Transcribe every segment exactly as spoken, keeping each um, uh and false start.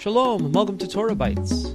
Shalom, and welcome to Torah Bites.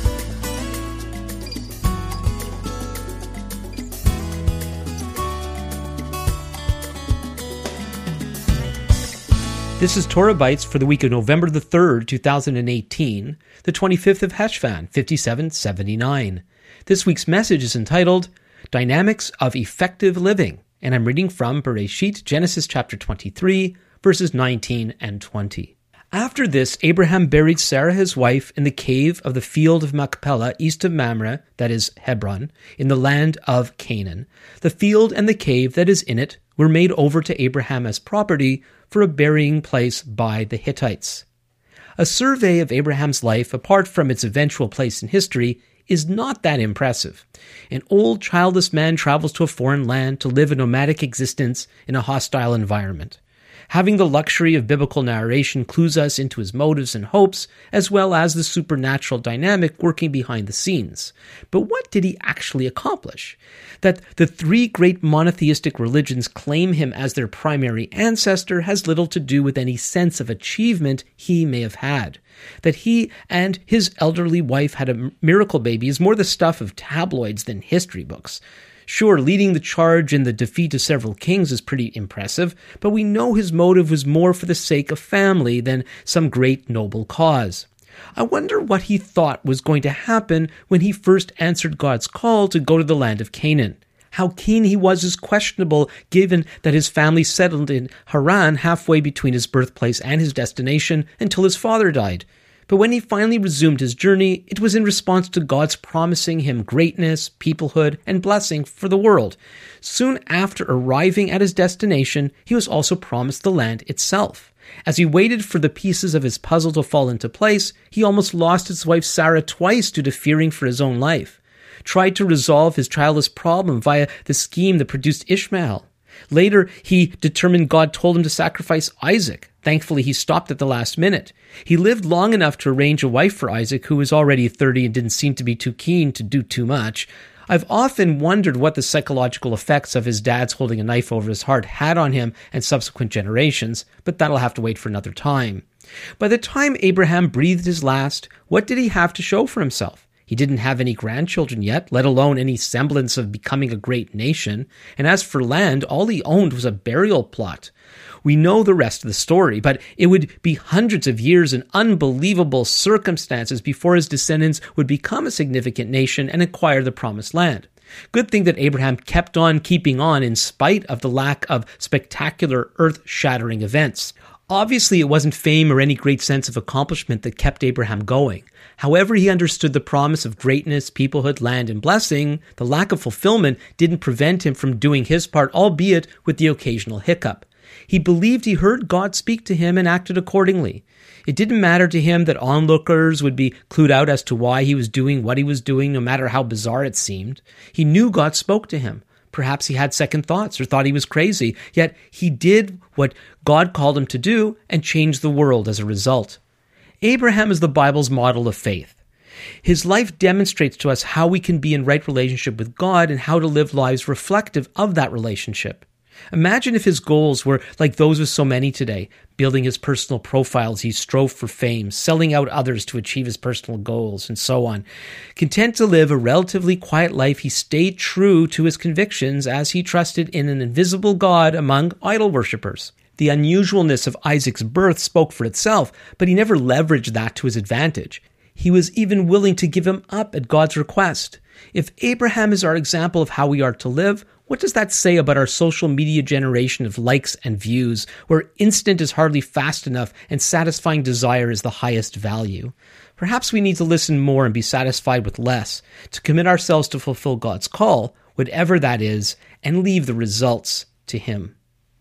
This is Torah Bites for the week of November the third, two thousand eighteen, the twenty-fifth of Heshvan, fifty-seven seventy-nine. This week's message is entitled, Dynamics of Effective Living, and I'm reading from Bereshit, Genesis chapter twenty-three, verses nineteen and twenty. After this, Abraham buried Sarah his wife in the cave of the field of Machpelah, east of Mamre, that is Hebron, in the land of Canaan. The field and the cave that is in it were made over to Abraham as property for a burying place by the Hittites. A survey of Abraham's life, apart from its eventual place in history, is not that impressive. An old, childless man travels to a foreign land to live a nomadic existence in a hostile environment. Having the luxury of biblical narration clues us into his motives and hopes, as well as the supernatural dynamic working behind the scenes. But what did he actually accomplish? That the three great monotheistic religions claim him as their primary ancestor has little to do with any sense of achievement he may have had. That he and his elderly wife had a miracle baby is more the stuff of tabloids than history books. Sure, leading the charge in the defeat of several kings is pretty impressive, but we know his motive was more for the sake of family than some great noble cause. I wonder what he thought was going to happen when he first answered God's call to go to the land of Canaan. How keen he was is questionable, given that his family settled in Haran halfway between his birthplace and his destination until his father died. But when he finally resumed his journey, it was in response to God's promising him greatness, peoplehood, and blessing for the world. Soon after arriving at his destination, he was also promised the land itself. As he waited for the pieces of his puzzle to fall into place, he almost lost his wife Sarah twice due to fearing for his own life. Tried to resolve his childless problem via the scheme that produced Ishmael. Later, he determined God told him to sacrifice Isaac. Thankfully, he stopped at the last minute. He lived long enough to arrange a wife for Isaac, who was already thirty and didn't seem to be too keen to do too much. I've often wondered what the psychological effects of his dad's holding a knife over his heart had on him and subsequent generations, but that'll have to wait for another time. By the time Abraham breathed his last, what did he have to show for himself? He didn't have any grandchildren yet, let alone any semblance of becoming a great nation. And as for land, all he owned was a burial plot. We know the rest of the story, but it would be hundreds of years and unbelievable circumstances before his descendants would become a significant nation and acquire the promised land. Good thing that Abraham kept on keeping on in spite of the lack of spectacular earth-shattering events. Obviously, it wasn't fame or any great sense of accomplishment that kept Abraham going. However he understood the promise of greatness, peoplehood, land, and blessing, the lack of fulfillment didn't prevent him from doing his part, albeit with the occasional hiccup. He believed he heard God speak to him and acted accordingly. It didn't matter to him that onlookers would be clued out as to why he was doing what he was doing, no matter how bizarre it seemed. He knew God spoke to him. Perhaps he had second thoughts or thought he was crazy, yet he did what God called him to do and changed the world as a result. Abraham is the Bible's model of faith. His life demonstrates to us how we can be in right relationship with God and how to live lives reflective of that relationship. Imagine if his goals were like those of so many today, building his personal profile as he strove for fame, selling out others to achieve his personal goals, and so on. Content to live a relatively quiet life, he stayed true to his convictions as he trusted in an invisible God among idol worshippers. The unusualness of Isaac's birth spoke for itself, but he never leveraged that to his advantage. He was even willing to give him up at God's request. If Abraham is our example of how we are to live, what does that say about our social media generation of likes and views, where instant is hardly fast enough and satisfying desire is the highest value? Perhaps we need to listen more and be satisfied with less, to commit ourselves to fulfill God's call, whatever that is, and leave the results to Him.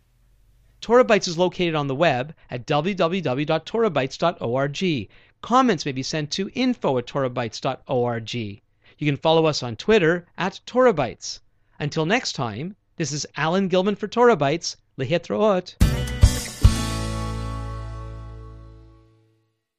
Torah Bites is located on the web at w w w dot torah bites dot org. Comments may be sent to info at torah bites dot org. You can follow us on Twitter at Torah Bites. Until next time, this is Alan Gilman for Torah Bites. Lehitraot.